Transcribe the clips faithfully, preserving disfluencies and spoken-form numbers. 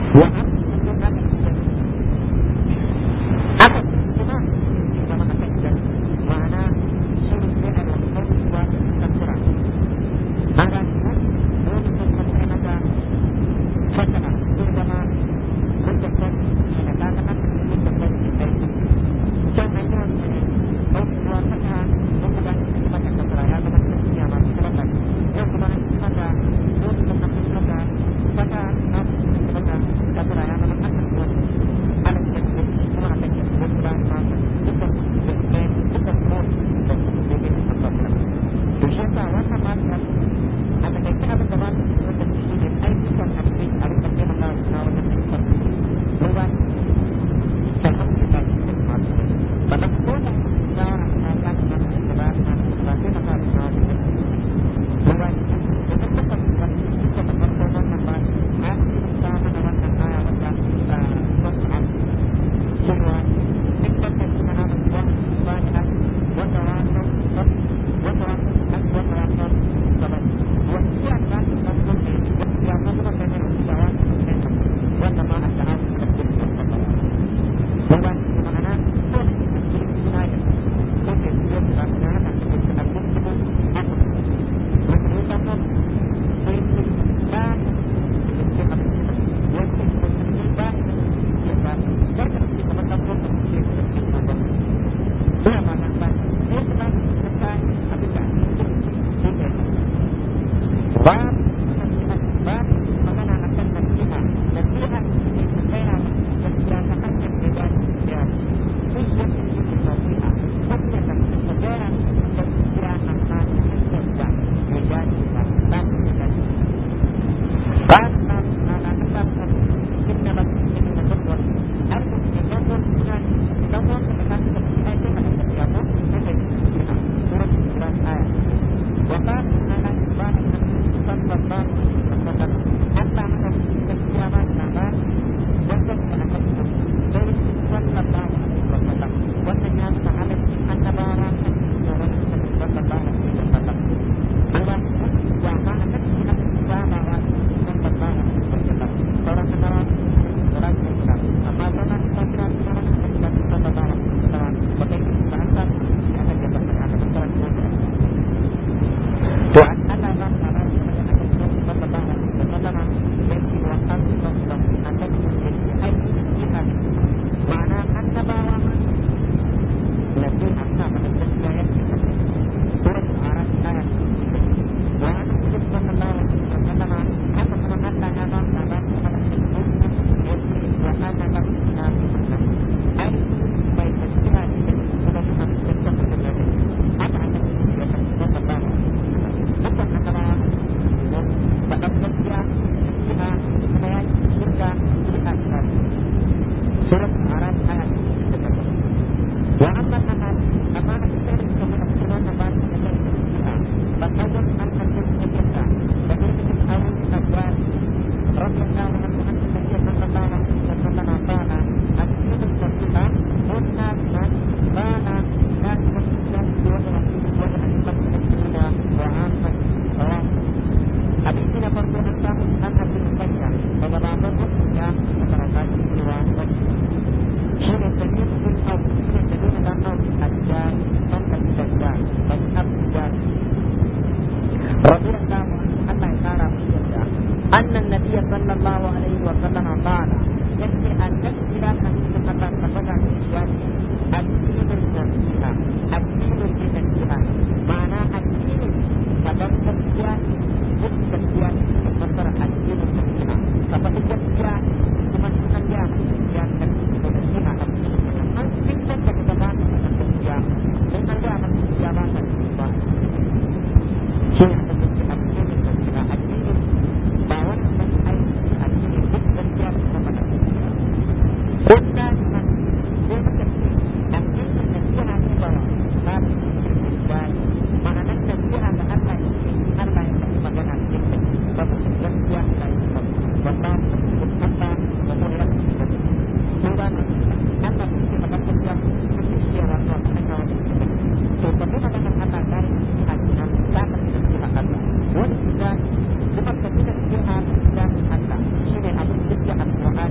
Wani juga bukan ketika dia harus dan Allah. Ini adalah setiap Al-Quran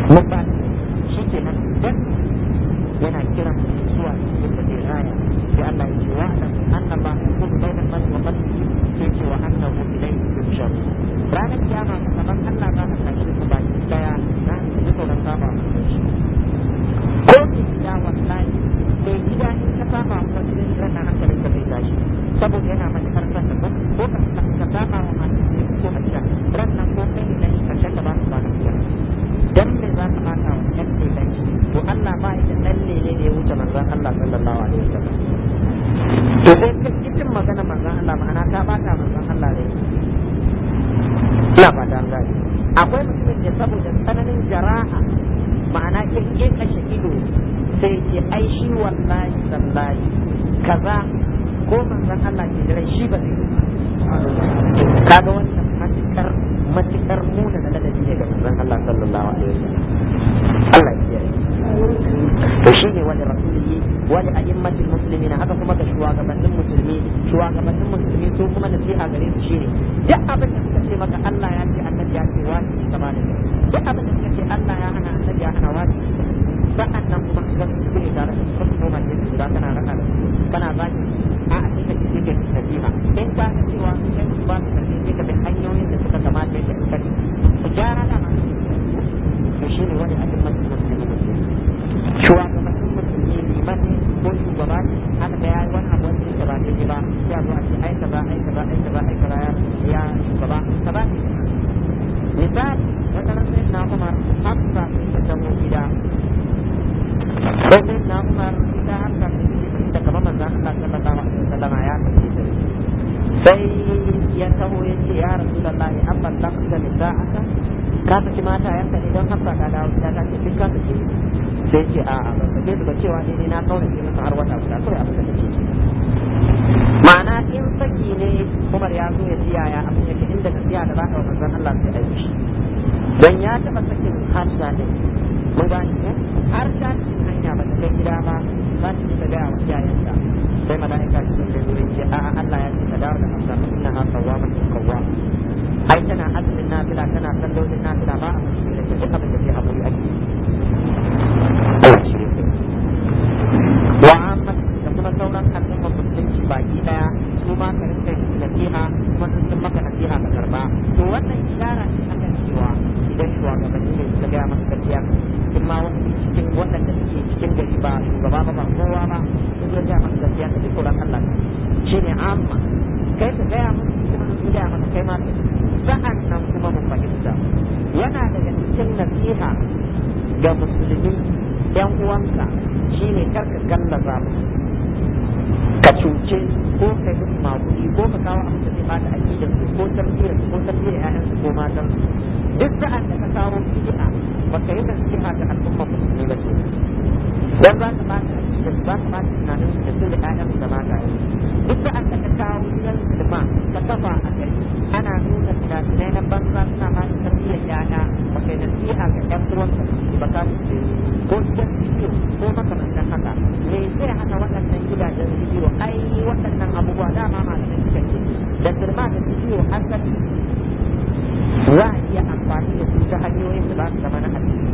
mun ba shi kenan dan yana kiran zuwa cikin da zai raya sai Allah ya ce wa'lam anna Allah yaqulu bainal mar'i wa qalbihi sai ce wa annahu ilayhi yuhshar ranar kiyama kamar Allah za ka tashi ku baki daya na ji tsoron saba shi ko ki da wallahi sai gida in ka saba wa cikin ranar hankalin ka zai tashi saboda yana mai karfan da ko ka ka saba wa masu ko a sha ranar ko kai ne nan karshen da ba su ba da dan me za ka mata wa ɗan lele to Allah ba ya ɗan lele da ya wuce manzon Allah sallallahu alaihi wasallam to sai ka cikin magana manzon Allah ma'ana ka bata manzon Allah ne ina fata an gane akwai mutumin da saboda tsananin jara'a ma'ana in ke kashe ido sai ce ai shi wallahi sallahi kaza ko manzon Allah ke jira shi ba zai kaga wannan matukar matukar muna da ladabi ne ga manzon Allah sallallahu alaihi wasallam Allah ya yi to shi ne wani rasuliyi wani a'immatul muslimina haka kuma ga shugabannin musulmi shugabannin musulmi su kuma nasiha gare su shine duk abin da suka ce maka Allah ya ce annabi ya ce wajibi ka bada duk abin da suka ce Allah ya hana annabi ya hana wajibi sa'an nan kuma ka su ne tare da su kuma ne su da kana raka da su kana zaki a a cikin cikin nasiha in ka ga cewa kai ba su da ne ka bi hanyoyin da suka kamata ya kai ku gyara da ma to shi ne wani a'immatul muslimina shugabannin musulmi liman ko shugaba haka da ya yi wani abu wanda ya ba daidai ba ya zo a ce ai kaza ai kaza ai kaza ai kaza ya shugaba kaza ne misali wata ran sai na Umar hafsa ta taho gida sai na Umar ita hafsa ta gaba manzon Allah sallallahu alaihi wasallam ya kace sai ya taho ya ce ya rasulullahi abban laqta nisa'aka ka saki mata yanka ne don hafsa ta dawo ta ce duk ka saki sai ce a a ba sai ba cewa ne na kaurace masa har wata guda kawai abin da take ma'ana in saki ne Umar ya zo ya ji yaya abin yake inda nasiha da baka wa manzon Allah sai aiki shi dan ya taba sakin hafsa ne mun gani ko har ta hanya ba ta kai gida ba ba ta ta ga wa iyayenta sai malaika shi ne zai ce a a Allah ya ce ka dawo da hafsa inna ha sawwamatun qawwam ai tana azumin nafila tana sallolin nafila ba a mashi da duk abin da zai haƙuri ake wa amma da kuma sauran al'ummar musulunci baki daya su ma ka rinka yin nasiha kuma sun sun maka nasiha ka karba to wannan ishara ce akan cewa idan shugabanni ne suka gaya maka gaskiya in ma wasu cikin waɗanda suke cikin gari ba shugaba ba ba kowa ba sun zo gaya maka gaskiya ka ji tsoron Allah shine amma kai ka gaya musu kuma sun gaya maka kai ma sa'an nan kuma mu fahimta yana daga cikin nasiha ga musulmi yan uwanka shine karka gallaza musu ka cuce ko kai musu maguɗi ko ka kawo abin da zai bata aqidar su ko tarbiyyar ko tarbiyyar ƴaƴan su ko matan duk sa'an da ka kawo bid'a baka yi nasiha ga al'umma musulmi ba ce dan za ka bata aqidar za ka bata tunanin da su da ƴaƴan su da mata duk sa'an da ka kawo gidan musulma ka kafa a gari ana nuna tunaninai na banza suna ba da tarbiyyar ƴaƴa ba kai nasiha ga ƴan uwanka ba ka su ko gidan bidiyo ko makamantan haka me zai hana waɗannan gidajen bidiyo ai waɗannan abubuwa dama malamai suka ce da firma da bidiyo asali za a iya amfani da su ta hanyoyin da za su zama na addini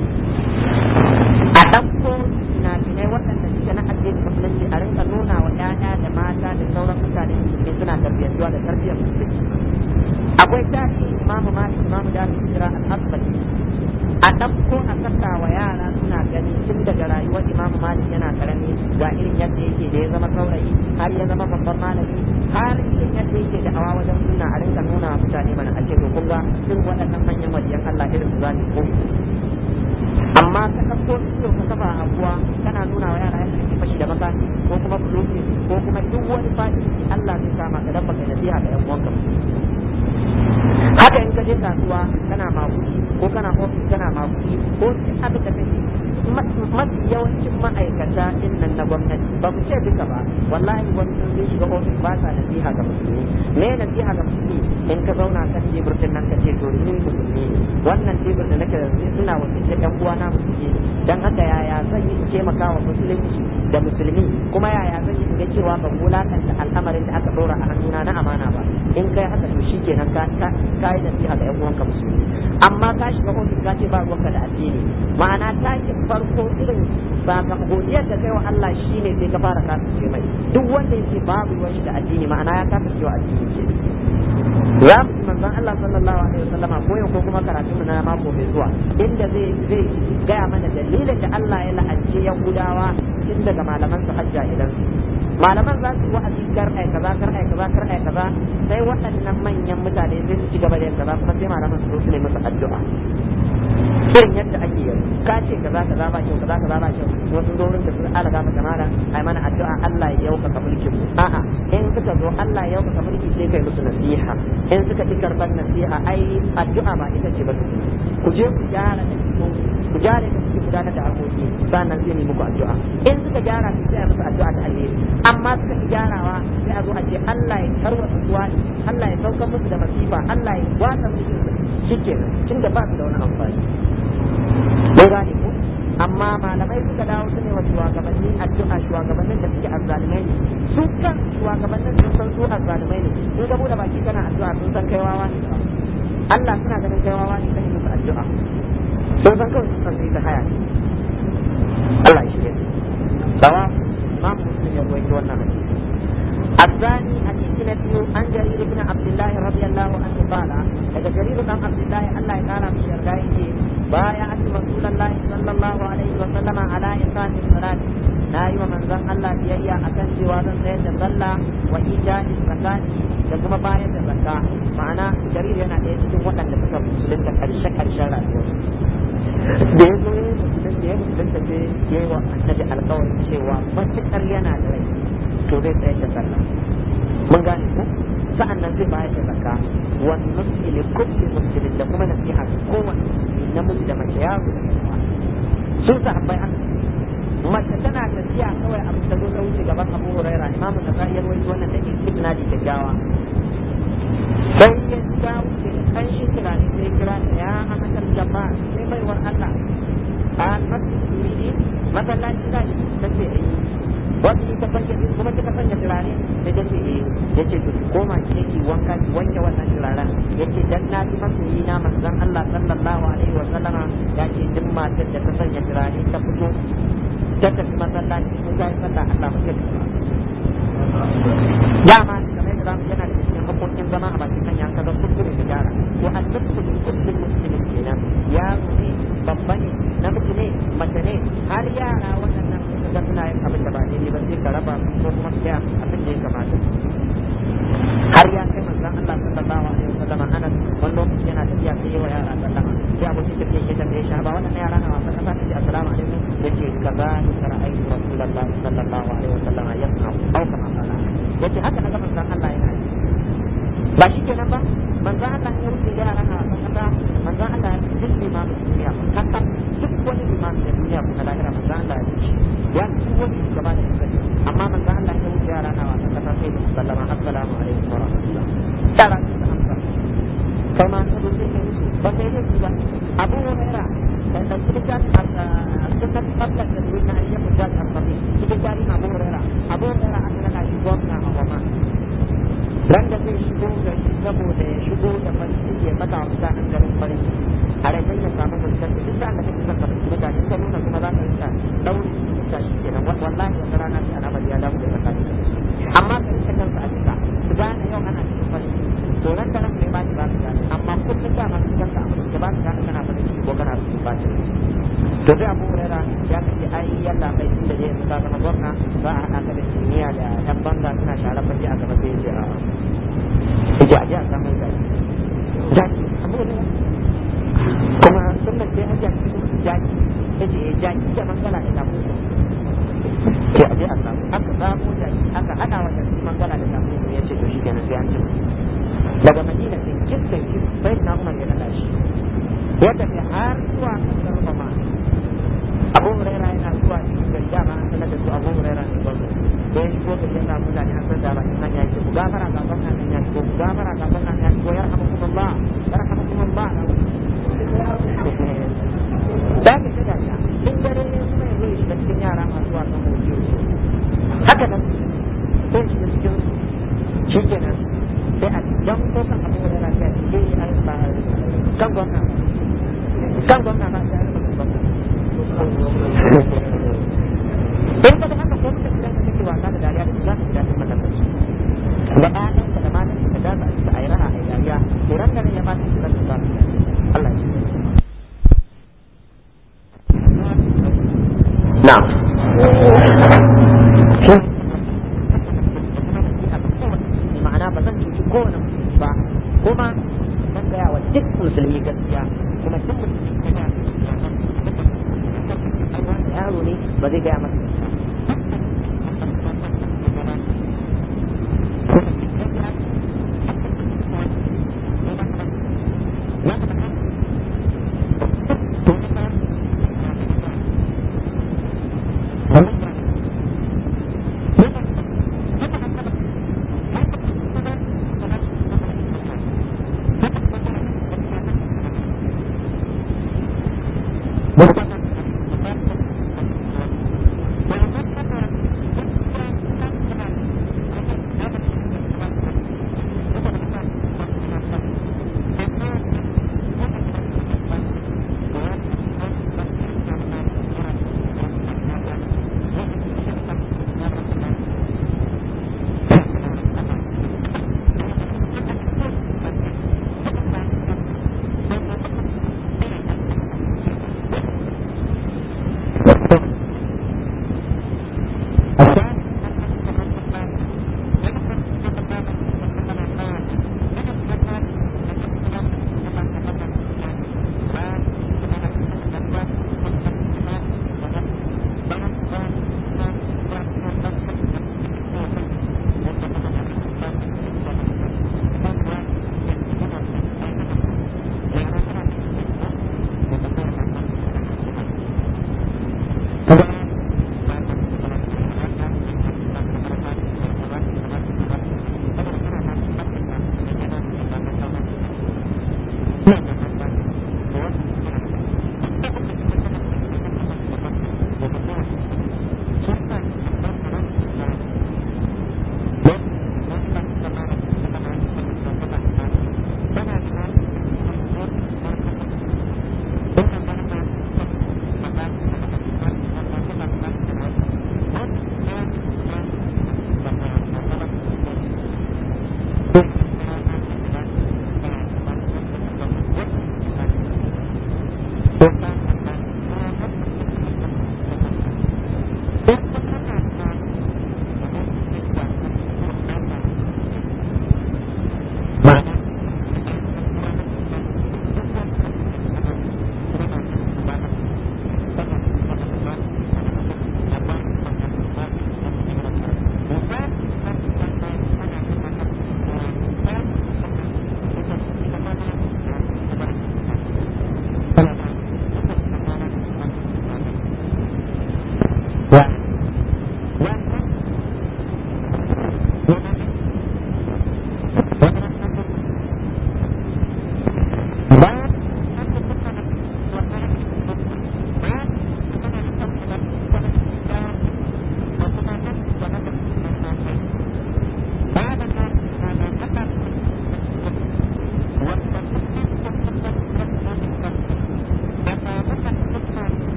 a ɗauko tunaninai waɗanda suke na addini musulunci a rinka nuna wa ƴaƴa da mata da sauran mutane da suna tarbiyyantuwa da tarbiyyar musulunci akwai tarihi imamu malik imamu da hijira al-asbari a ɗauko a saka wa yara suna gani tun daga rayuwar imamu malik yana karami ga irin yadda yake da ya zama saurayi har ya zama babban malami har irin yadda yake da hawa wajen suna a rinka nuna wa mutane mana ake to kun ga irin waɗannan manyan wajen Allah irin su za su koyi amma ka ɗauko ido ka kafa a kuwa kana nuna wa yara yadda ake fashi da makami ko kuma buluki ko kuma duk wani fadi Allah zai kama ka dan baka nasiha ga ƴan uwanka haka in ka je kasuwa kana maguɗi ko kana ofis kana maguɗi ko duk abin da kake mafi yawancin ma'aikata din nan na gwamnati ba ku ce duka ba wallahi wani sun zai shiga ofis ba sa nasiha ga musulmi me nasiha ga musulmi in ka zauna kan tebur din nan ka ce to ni musulmi ne wannan tebur da nake suna wakilce ɗan uwana musulmi dan haka yaya zan yi taimaka wa musulunci da musulmi kuma yaya zan yi ga cewa ban wulakanta al'amarin da aka ɗora a hannuna na amana ba in kai haka to shikenan ka ka yi nasiha ga ƴan uwanka musulmi amma ka shiga ofis ka ce ba ruwanka da addini ma'ana takin farko irin ba ka godiyar da kai wa Allah shine sai ka fara kafirce mai duk wanda yake babu ruwan shi da addini ma'ana ya kafirce wa addini ce za mu manzon Allah sallallahu alaihi wasallam ko yau ko kuma karatu mu na mako mai zuwa inda zai zai gaya mana dalilin da Allah ya la'anci Yahudawa tun daga malaman su hajja idan malaman za su wa'azi kar ai kaza kar ai kaza kar ai kaza sai waɗannan manyan mutane sai su ci gaba da yin kaza kuma sai malaman su su ne musu addu'a irin yadda ake yi ka ce kaza kaza ba kyau kaza kaza ba kyau wasu dorin da sun alaga maka mala ai mana addu'a Allah ya yauka ka mulkin mu a'a in suka zo Allah ya yauka ka mulki sai kai musu nasiha in suka ci karban nasiha ai addu'a ba ita ce ba ku je ku gyara da ku gyara da ku gudanar da harkoki sannan sai ne muku addu'a in suka gyara sai a musu addu'a ta alheri amma suka ki gyarawa sai a zo a ce Allah ya tarwata suwa Allah ya sauka musu da masifa Allah ya wata musu shikenan tunda ba su da wani amfani bai gane ku amma malamai suka dawo su ne wa shugabanni addu'a shugabannin da suke azzalimai ne su kan shugabannin sun san su azzalimai ne in ga bude baki kana addu'a sun san kai wawa ne Allah suna ganin kai wawa ne kai musu addu'a sun san kawai sun san sai ta haya Allah ya shirya sawa imam muslim ya rawaito wannan hadisi الثاني حديث نبي عن جرير بن عبد الله رضي الله عنه قال إذا جرير بن عبد الله الله قال في شرقائه بايعت رسول الله صلى الله عليه وسلم على إقام الصلاة نايم من ذن الله بيئة أكن جوازا سيد صلى وإيجاء الزكاة لكم باية الزكاة معنا جرير هنا يجب وأن نفكر مسلم كالشك الشرع da ya zo da ya musulunta ce ya yi wa annabi alkawarin cewa matuƙar yana da rai to zai tsaye da sallah mun gane ku sa'an nan zai bayar da zakka wani musulmi kulli musulmi da kuma nasiha kowane namiji da mace yaro da kuma sun sahabbai haka mace tana tafiya kawai abu ta zo ta wuce gaban Abu Hurairah imamu Nasa'i ya rawaito wannan da ibn Adi kyakkyawa sai ya ta wuce kan shi kira ne sai kira ya amatar jama'a sai baiwar Allah a masjidi masallaci da ta ce ai wani ta sanya kuma ta sanya turare sai ta ce eh yace to koma ki ki wanka ki wanke wannan turaren yace dan na ji masoyi na manzon Allah sallallahu alaihi wa sallama yace duk matar da ta sanya turare ta fito ta tafi masallaci ko ta yi sallah Allah ba ta dama kamar da zamu yana da cikin hakokin zama a bakin hanya kaga kuskure da gyara ko an kuskure kuskure muslimin kenan ya ne babba ne namiji ne mace ne har yara waɗannan ga suna yin abin da ba daidai ba sai ka raba ko kuma sai abin da ya kamata har ya kai manzon Allah sallallahu alaihi wasallam Anas wani lokaci yana tafiya sai yawa yara sallama sai abokin tafiya ya tambaye shi ba wannan yara na wasan kasa sai assalamu alaikum yace kaza ni ra'aytu rasulullahi sallallahu alaihi wasallam yasna au kama qala yace haka naga manzon Allah yana yi ba shi kenan ba manzon Allah ya rufe yara na wasan kasa manzon Allah ya duk limamin duniya haka duk wani limamin da duniya kuma lahira manzon Allah ya ce ya ci wani gaba da kai amma manzo Allah ya wuce yara na wata kasa sai da sallama assalamu alaikum wa rahmatullah yara su amsa kai ma ka dubi ne ba sai ne ba Abu Hurairah dan dan kita al-sunnah qabla tadwin al-yawm al-jad al-qabih kita cari Abu Hurairah Abu Hurairah adalah kaji gomna Muhammad dan da zai shigo da saboda ya shigo da masjidi ya mata mutanen garin farin a rai ya samu mutum duk da aka kasa ka mutane ka nuna kuma za ka yi ta dauri ta shi kenan wallahi wata rana sai ana bariya da mu da tsakani amma ka rike kanka a jika su gane yau ana cikin farin to nan da nan kai ba ki ba su gane amma kullum da ma cikin kanka amma da ba su gane kana farin ciki ko kana cikin ba to sai Abu Hurairah ya kace ai yalla bai tunda je ka zama gwamna za a haɗa ka da kimiyya da yan banga suna share fage a gaba sai ya ce a ji a samu zaki zaki Abu Hurairah kuma sunan sai an jaki jaki yace eh jaki da mangala da tafi sai a je a samu aka samu jaki aka hada wa jaki mangala da tafi yace to shi kenan sai an ji daga Madina sai kisan kin sai na Umar ya nada shi ya tafi har zuwa kasar Roma Abu Hurairah yana zuwa cikin gari dama an sanar da su Abu Hurairah ne gwamna da ya shigo da yana mutane an san da ba nan ya ce ku gafara ga gwamna nan ya ko ku gafara ga gwamna nan ya ko yarhamukumullah yarhamukumullah da ka shiga ya in dare ne kuma ya zo shiga cikin yara masu wasan hoto haka nan ko shi cikin shi kenan sai a jan ko kan Abu Hurairah ya ce ai ba kan gwamna kan gwamna ba ya gwamna in ka da haka ko mutum idan ka kake wasa da dariya da za ka ji daɗin mallakar su da ƴaƴan da matan da za su a yi raha a yi dariya to ran ganin ya mata su rasu ba su Allah ya na'am ma'ana ba zan cuci kowane musulmi ba kuma zan gaya wa duk musulmi gaskiya kuma duk musulmi ya yaro ne ba zai gaya masa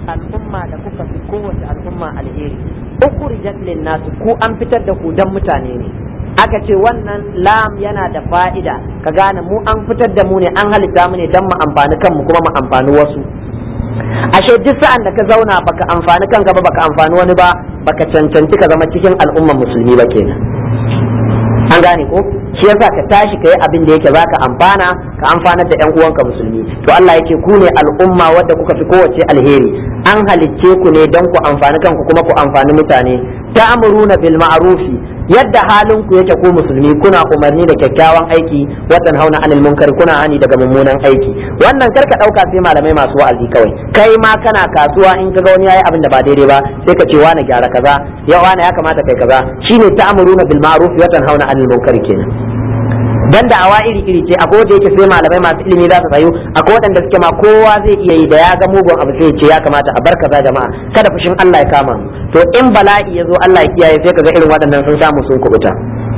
al'umma da kuka fi kowace al'umma alheri ukhrijat lin-nas ku an fitar da ku dan mutane ne aka ce wannan lam yana da fa'ida ka gane mu an fitar da mu ne an halitta mu ne dan mu amfani kanmu kuma mu amfani wasu ashe duk sa'an da ka zauna baka amfani kanka ba baka amfani wani ba baka cancanci ka zama cikin al'umma musulmi ba kenan an gane ko shi yasa ka tashi kai abin da yake zaka amfana ka amfanar da yan uwanka musulmi to Allah yake ku ne al'umma wadda kuka fi kowace alheri an halicce ku ne don ku amfani kanku kuma ku amfani mutane ta'muruna bil ma'rufi yadda halin ku yake ku musulmi kuna umarni da kyakkyawan aiki wa tanhauna anil munkari kuna hani daga mummunan aiki wannan karka dauka sai malamai masu wa'azi kawai kai ma kana kasuwa in kaga wani yayi abin da ba daidai ba sai ka ce wani gyara kaza ya wani ya kamata kai kaza shine ta'muruna bil ma'ruf wa tanhauna anil munkari kenan dan da awa iri iri ce akwai wanda yake sai malamai masu ilimi za su tsayo akwai wadanda suke ma kowa zai iya yi da ya ga mugun abu sai ya ce ya kamata a bar kaza jama'a kada fushin Allah ya kama mu to in bala'i ya zo Allah ya kiyaye sai kaga irin waɗannan sun samu sun kubuta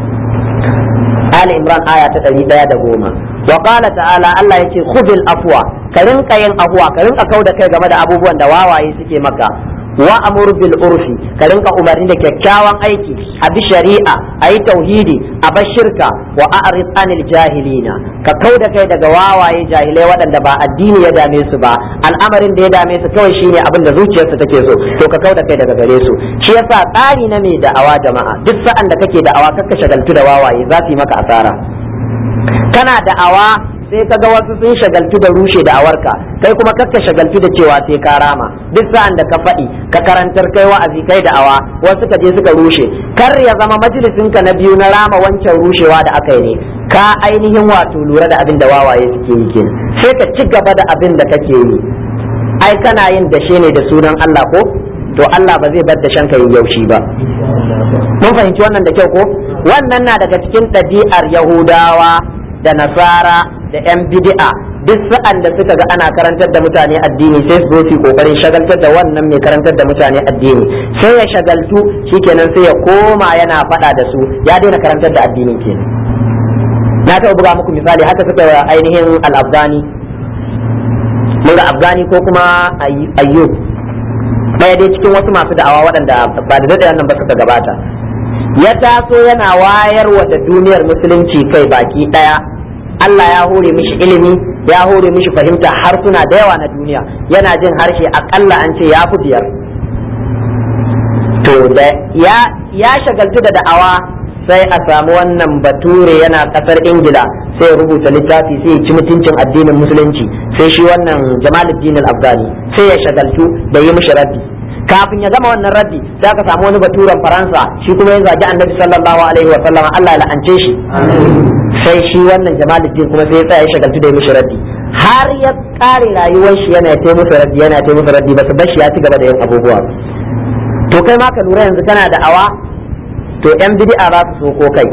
Ali Imran aya ta ɗari ɗaya da goma wa qala ta'ala Allah yace khudil afwa ka rinka yin afwa ka rinka kauda kai game da abubuwan da wawaye suke maka wa amur bil urfi ka rinka umarni da kyakkyawan aiki a bi shari'a ayi tauhidi a bar shirka wa a'rid anil jahilina ka kauda kai daga wawaye jahilai waɗanda ba addini ya dame su ba al'amarin da ya dame su kawai shine abin da zuciyarsu take so to ka kauda kai daga gare su shi yasa tsari na mai da'awa jama'a duk sa'an da kake da'awa kakka shagaltu da wawaye za su yi maka asara kana da'awa sai kaga wasu sun shagaltu da rushe da'awarka kai kuma kakka shagaltu da cewa sai ka rama duk sa'an da ka faɗi ka karantar kai wa'azi kai da'awa wasu ka je suka rushe kar ya zama majalisinka na biyu na rama wancan rushewa da aka yi ne ka ainihin wato lura da abin da wawaye suke yi kenan sai ka ci gaba da abin da kake yi ai kana yin dashe ne da sunan Allah ko to Allah ba zai bar da shanka yin yaushi ba mun fahimci wannan da kyau ko wannan na daga cikin ɗabi'ar Yahudawa da Nasara da 'yan bid'a duk sa'an da suka ga ana karantar da mutane addini sai su zo su kokarin shagaltar da wannan mai karantar da mutane addini sai ya shagaltu shikenan sai ya koma yana faɗa da su ya daina karantar da addinin kenan na taɓa buga muku misali haka suka ainihin al-Afghani mun ga Afghani ko kuma Ayyub ɗaya dai cikin wasu masu da'awa waɗanda ba da daɗe nan ba suka gabata ya taso yana wayarwa da duniyar musulunci kai baki ɗaya Allah ya hore mishi ilimi ya hore mishi fahimta harsuna da yawa na duniya yana jin harshe akalla an ce ya fi biyar to da ya ya shagaltu da da'awa sai a samu wannan bature yana kasar Ingila sai ya rubuta littafi sai ya ci mutuncin addinin musulunci sai shi wannan Jamaluddin al-Afghani sai ya shagaltu da yi mishi raddi kafin ya gama wannan raddi sai aka samu wani baturen Faransa shi kuma ya zagi Annabi sallallahu alaihi wa sallam Allah ya la'ance shi sai shi wannan Jamaluddin kuma sai ya tsaya ya shagaltu da mishi raddi har ya kare rayuwar shi yana ta musu raddi yana ta musu raddi ba su bar shi ya ci gaba da yin abubuwa to kai ma ka lura yanzu kana da awa to yan bid'a za su soko kai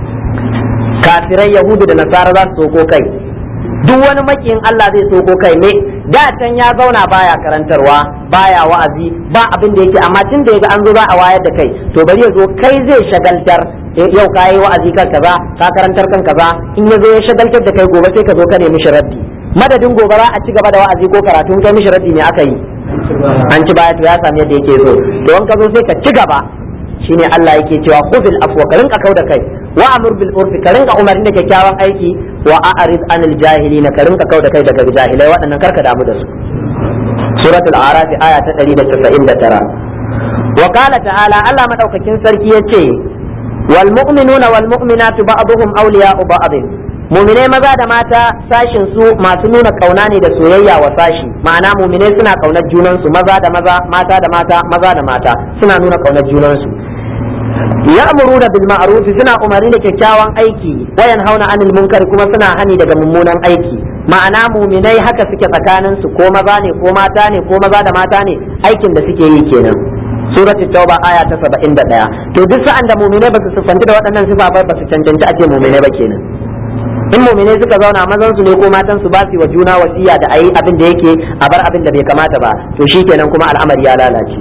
kafirai yahudu da nasara za su soko kai duk wani makiyin Allah zai soko kai ne da can ya zauna baya karantarwa baya wa'azi ba abin da yake amma tun da yaga an zo za a wayar da kai to bari ya zo kai zai shagaltar yau ka yi wa'azi kan kaza ka karantar kan kaza in ya zo ya shagaltar da kai gobe sai ka zo ka nemi shi raddi madadin gobe za a ci gaba da wa'azi ko karatu in kai mishi raddi ne aka yi an ci baya to ya sami yadda yake so to in ka zo sai ka ci gaba shine Allah yake cewa khudhil afwa ka rinka kauda kai wa amur bil urfi ka rinka umarni da kyakkyawan aiki wa a'rid anil jahilin ka rinka kauda kai daga jahilai waɗannan karka damu da su suratul a'raf aya ta ɗari da casa'in da tara wa qala ta'ala Allah madaukakin sarki yace wal mu'minuna wal mu'minatu ba'dhum awliya'u ba'd mu'minai maza da mata sashin su masu nuna kauna ne da soyayya wa sashi ma'ana mu'minai suna kaunar junan su maza da maza mata da mata maza da mata suna nuna kaunar junan su ya'muruna bil ma'ruf suna umarni da kyakkyawan aiki wa yanhauna 'anil munkar kuma suna hani daga mummunan aiki ma'ana mu'minai haka suke tsakanin su ko maza ne ko mata ne ko maza da mata ne aikin da suke yi kenan surati tauba aya ta saba'in da ɗaya to duk sa'an da mu'minai ba su sifanci da waɗannan sifa ba su cancanci a ce mu'minai ba kenan in mu'minai suka zauna mazan su ne ko matan su ba su wa juna wasiya da ayi abin da yake a bar abin da bai kamata ba to shikenan kuma al'amari ya lalace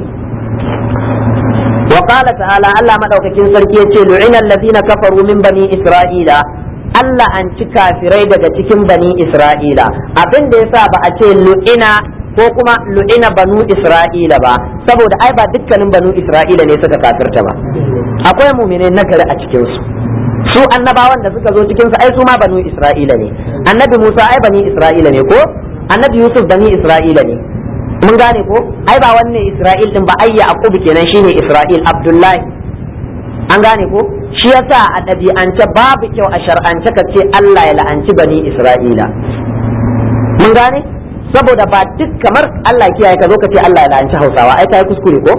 wa qala ta'ala Allah madaukakin sarki yace lu'ina allazina kafaru min bani isra'ila Allah an ci kafirai daga cikin bani isra'ila abin da yasa ba a ce lu'ina ko kuma lu'ina banu isra'ila ba, saboda ai ba dukkanin banu isra'ila ne suka kafirta ba, akwai mu'minai nagari a cikin su su annabawan da suka zo cikin su ai su ma banu isra'ila ne. Annabi Musa ai bani isra'ila ne ko annabi Yusuf bani isra'ila ne, mun gane ko ai ba wanne Isra'il din ba ai Yaqub kenan shine Isra'il Abdullahi, an gane ko shi yasa a ɗabi'ance babu kyau a shar'ance ka ce Allah ya la'anci bani Isra'ila, mun gane saboda ba duk kamar Allah kiyaye ka zo ka ce Allah ya la'anci Hausawa ai kai kuskure ko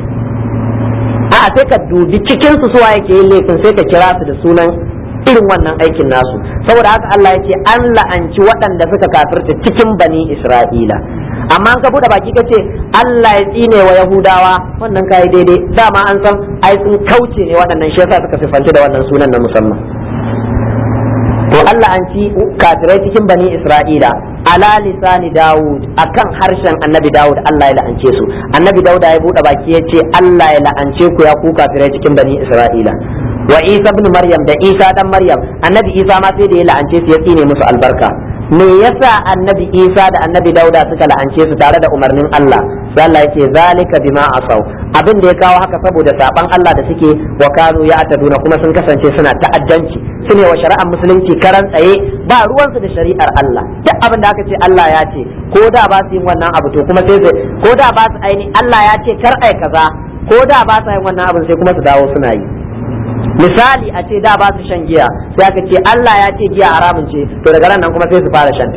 a sai ka dubi cikin su suwa yake yin laifin sai ka kira su da sunan irin wannan aikin nasu, saboda haka Allah yake an la'anci waɗanda suka kafirta cikin bani Isra'ila. Amma an ka bude baki kace Allah ya tsine wa Yahudawa wannan kai daidai, dama an san ai sun kauce ne waɗannan shi yasa suka sifanci da wannan sunan na musamman. To Allah an ci kafirai cikin bani Isra'ila ala lisani Dawud akan harshen Annabi Dawud Allah ya la'ance su. Annabi Dawud ya bude baki yace Allah ya la'ance ku ya ku kafirai cikin bani Isra'ila. Wa Isa ibn Maryam da Isa dan Maryam, Annabi Isa ma sai da ya la'ance su ya tsine musu albarka. Me yasa Annabi Isa da Annabi Dauda suka la'ance su tare da umarnin Allah? Sai Allah yake zalika bima asaw, abin da ya kawo haka saboda saban Allah da suke wa kanu ya ataduna kuma sun kasance suna ta'addanci, sune wa shari'ar musulunci karan tsaye ba ruwansu da shari'ar Allah. Duk abin da aka ce Allah ya ce ko da ba su yin wannan abu to kuma sai ko da ba su aini Allah ya ce kar ai kaza ko da ba su yin wannan abin sai kuma su dawo suna yi. Misali a ce da ba su shan giya sai aka ce Allah ya ce giya haramun ce to daga nan kuma sai su fara shanta,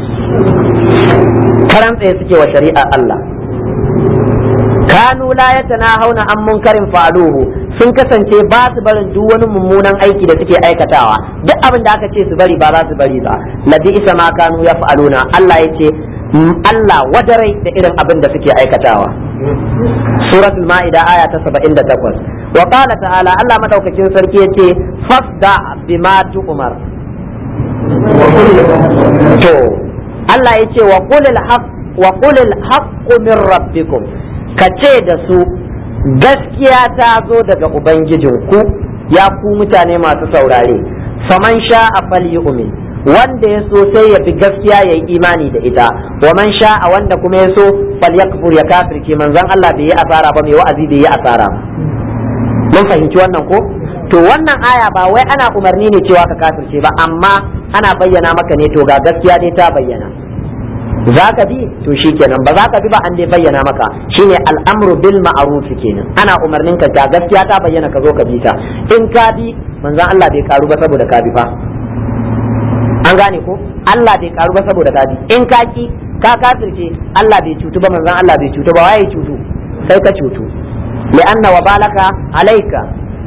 karan tsaye suke wa shari'ar Allah. Kanu la yatanahawna an munkarin fa'aluhu, sun kasance ba su barin duk wani mummunan aiki da suke aikatawa, duk abin da aka ce su bari ba za su bari ba. Ladi isa ma kanu yaf'aluna, Allah yace Allah wadarai da irin abin da suke aikatawa. Suratul Ma'ida aya ta saba'in da takwas. Wa qala ta'ala, Allah madaukakin sarki yace fasda bima tu'mar. To Allah yace wa qulil haqq wa qulil haqqu min rabbikum, kace da su gaskiya ta zo daga ubangijinku ya ku mutane masu saurare. Faman sha'a falyu'min, wanda ya so sai ya bi gaskiya ya yi imani da ita, wa man sha'a wanda kuma ya so falyakfur ya kafirce. Manzon Allah bai yi asara ba, mai wa'azi bai yi asara ba. Mun fahimci wannan ko? To wannan aya ba wai ana umarni ne cewa ka kafirce ba, amma ana bayyana maka ne to ga gaskiya dai ta bayyana, za ka bi to shikenan, ba za ka bi ba an dai bayyana maka, shine al'amru bil ma'ruf kenan. Ana umarnin ka ga gaskiya ta bayyana ka zo ka bi ta, in ka bi manzon Allah bai karu ba saboda ka bi fa, an gane ko? Allah bai karu ba saboda ka bi, in ka ki ka kafirce Allah bai cutu ba, manzon Allah bai cutu ba, waye cutu? Sai ka cutu, li'anna wa balaka alayka.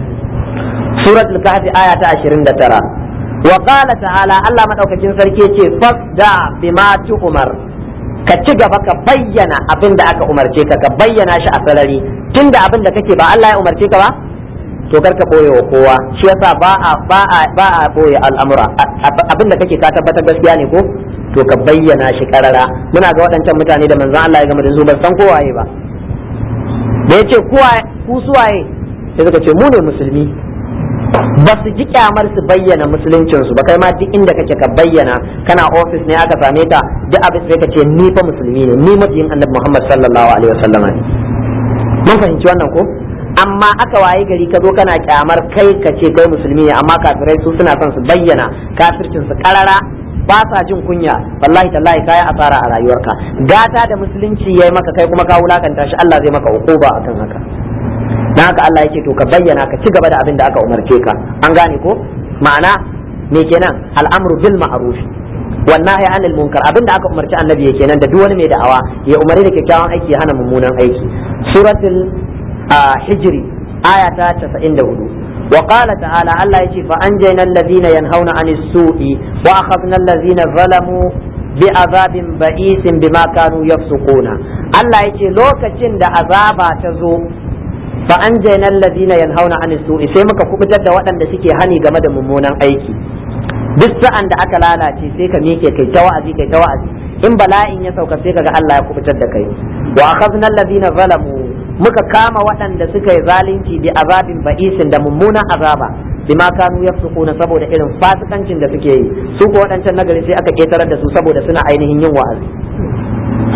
Suratul Kahfi aya ta ashirin da tara. Wa qala ta'ala, Allah madaukakin sarki yace fasda bima tu'mar, ka ci gaba ka bayyana abin da aka umarce ka, ka bayyana shi a sarari, tunda abin da kake ba Allah ya umarce ka ba to karka boye wa kowa. Shi yasa ba a ba a ba a boye al'amura, abin da kake ka tabbatar gaskiya ne ko to ka bayyana shi karara. Muna ga waɗancan mutane da manzon Allah ya gama da su ba san kowaye ba, da yace kuwa ku suwaye sai suka ce mu ne musulmi, ba su ji kyamar su bayyana musuluncin su ba. Kai ma duk inda kake ka bayyana, kana office ne aka same ka duk abin sai ka ce ni fa musulmi ne, ni mabiyin Annabi Muhammad sallallahu alaihi wasallam ne. Mun fahimci wannan ko? Amma aka waye gari ka zo kana kyamar kai ka ce kai musulmi ne, amma kafirai su suna son su bayyana kafircin su karara, ba sa jin kunya. Wallahi tallahi kai asara a rayuwarka. Gata da musulunci yayi maka kai kuma ka wulakanta shi, Allah zai maka ukuba akan haka. Dan haka Allah yake to ka bayyana, ka ci gaba da abin da aka umarce ka, an gane ko? Ma'ana me kenan? Al'amru bil ma'ruf wan nahyi anil munkar, abin da aka umarci annabi yake kenan da duk wani mai da'awa ya umari da kyakkyawan aiki ya hana mummunan aiki. Suratul Hijri aya ta casa'in da hudu. Wa qala ta'ala, Allah yake fa anjayna alladhina yanhauna anis su'i wa akhadna alladhina zalamu bi azabin ba'isin bima kanu yafsukuna. Allah yake lokacin da azaba ta zo fa anjayna alladhina yanhauna anis su'i, sai muka kubutar da waɗanda suke hani game da mummunan aiki. Duk sa'an da aka lalace sai ka mike kai ta wa'azi kai ta wa'azi, in bala'in ya sauka sai kaga Allah ya kubutar da kai. Wa akhadna alladhina zalamu, muka kama waɗanda suka yi zalunci bi azabin ba'isin da mummunan azaba bima kanu yafsukuna, saboda irin fasikancin da suke yi. Su ko waɗancan nagari sai aka ketarar da su saboda suna ainihin yin wa'azi.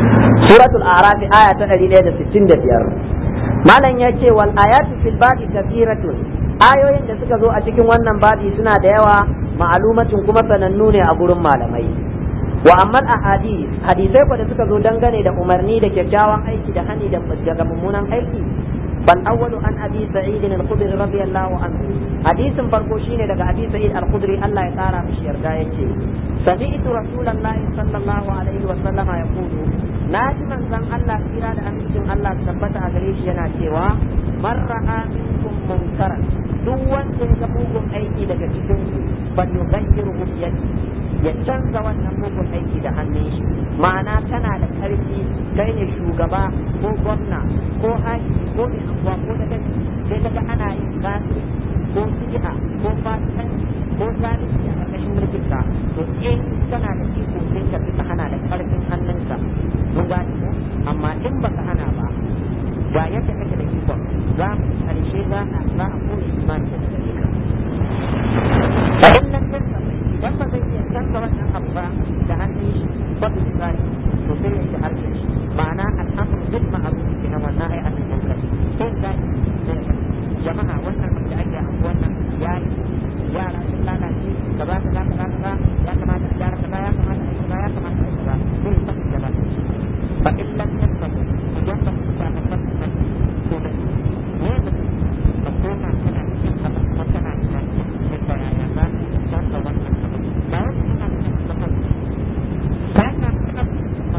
suratul a'raf aya ta ɗari ɗaya da sittin da biyar malam ya ce wal ayatu fil babi kathiratun ayoyin da suka zo a cikin wannan babi suna da yawa ma'alumatin kuma sanannu ne a gurin malamai wa amma ahadith hadisai ko da suka zo dangane da umarni da kyakkyawan aiki da hani da daga mummunan aiki bal awwalu an abi sa'id al-khudri radiyallahu anhu hadisin farko shine daga abi sa'id al-khudri Allah ya kara mishi yarda yace sami'tu rasulullahi sallallahu alaihi wa sallama yaqulu na ji manzon Allah kira da amincin Allah tabbata a gare shi yana cewa man ra'a minkum munkaran duk wanda ya ga mugun aiki daga cikin ku fa yughayyiru bi yadihi ya canza wannan mugun aiki da hannun shi ma'ana tana da karfi kai ne shugaba ko gwamna ko haƙi ko mai anguwa ko da kai sai kaga ana yin gasu ko bid'a ko fasikan ko zalunci a ƙarƙashin mulkin ka to in kana da iko sai ka fita hana da karfin hannunka mun gane ko amma in baka hana ba ga yadda kake da iko za mu karshe za a za a koyi imani da gare ka fa in lam yastati idan ba zai iya canza wannan abu ba da hannun shi ba su tsari to sai ya yi da harshen shi ma'ana al'amru bil ma'ruf kenan wannan ai annabi munkar sai ga jama'a wannan abu da ake a wannan yayi yara sun lalace kaza kaza kaza kaza ya kamata a gyara kaza ya kamata a yi kaza ya kamata a yi kaza sai ya saki gaba fa in lam yastati idan ba su ta ba to da ne da ba ko ma kana cikin haka ko kana da sai ka ya za ka canza wannan ba wani kana da ba kana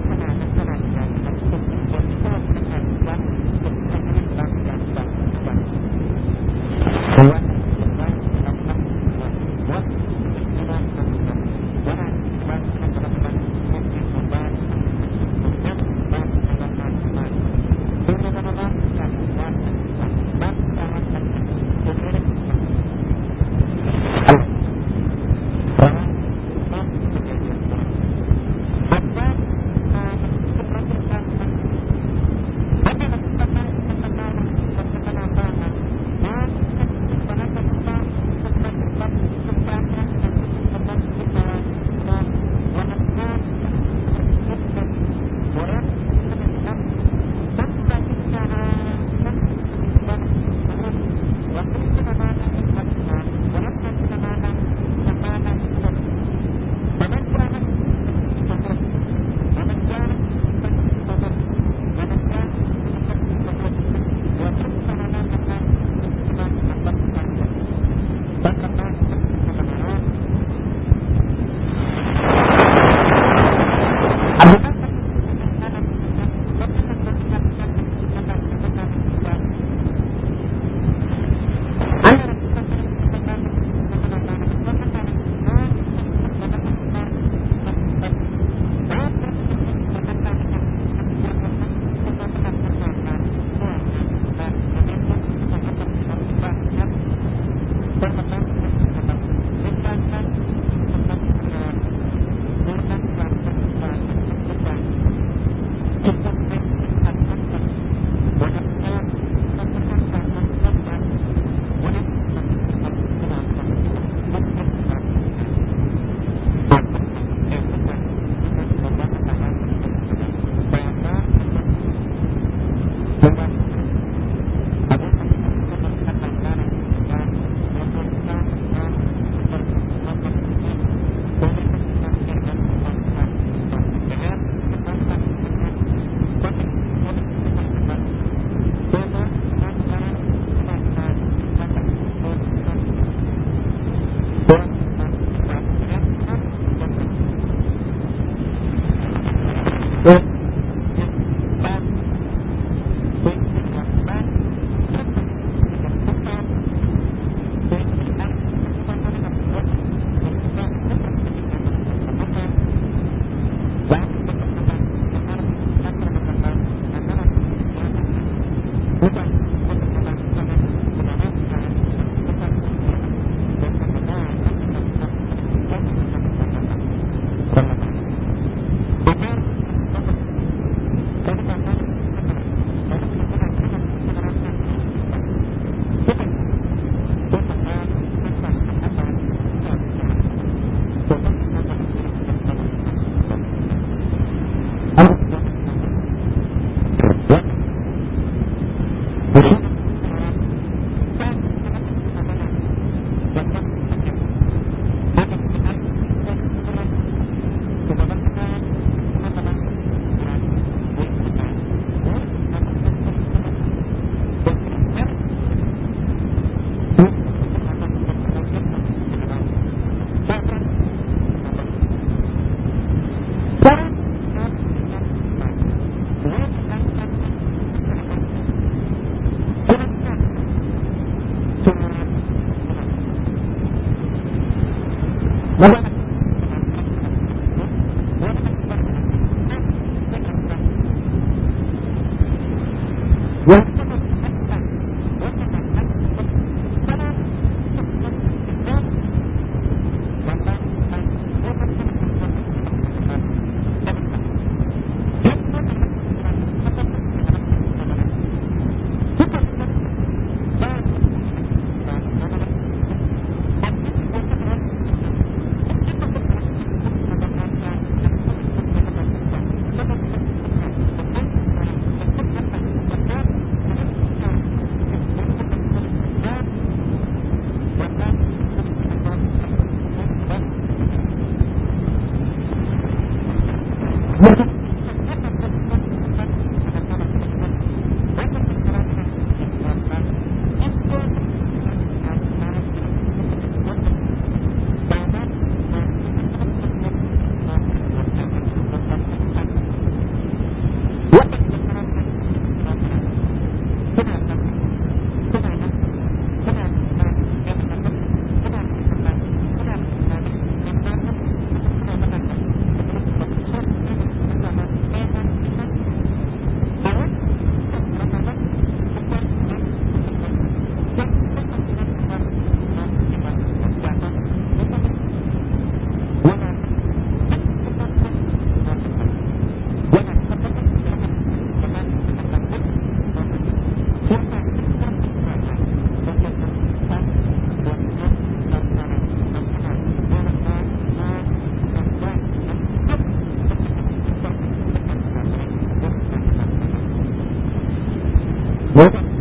What?